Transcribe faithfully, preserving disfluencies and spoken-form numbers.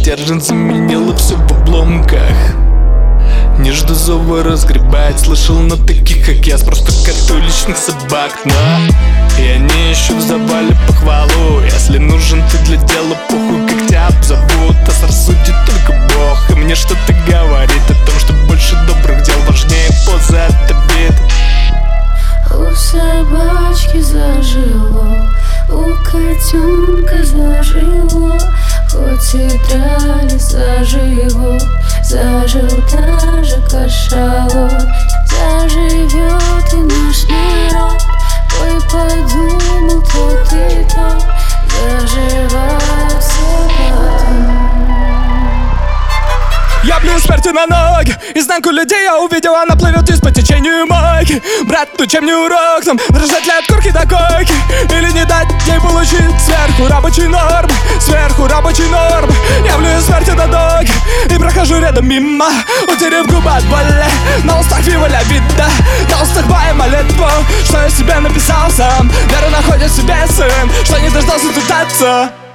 стержень заменила все в обломках. Не жду зова разгребать, слышал на таких, как я, просто коту личных собак. Но и они ищут в завале похвалу. Если нужен ты для дела, похуй, как тебя обзовут. Нас рассудит только Бог, и мне что-то говорит о том, что больше добрых дел важнее позы от обид. У собачки зажило, у котенка зажило, хоть и дрались за живо, зажил даже кашалот. Заживет и наш народ, ой, подумал тот и тот, заживает все потом. Я бью смерти на ноги, изнанку людей я увидел, она плывет из по течению мойки. Брат, ну чем не урок нам, дрожать ли от корки до койки, или не дать ей получить сверху рабочей нормы, сверху рабочей нормы. Я блюю смерти на ноги и прохожу рядом мимо, утерев губы от боли. На устах виваля вида, на устах моя молитву, что я себе написал сам. Веру находит в себе сын, что не дождался тут отца.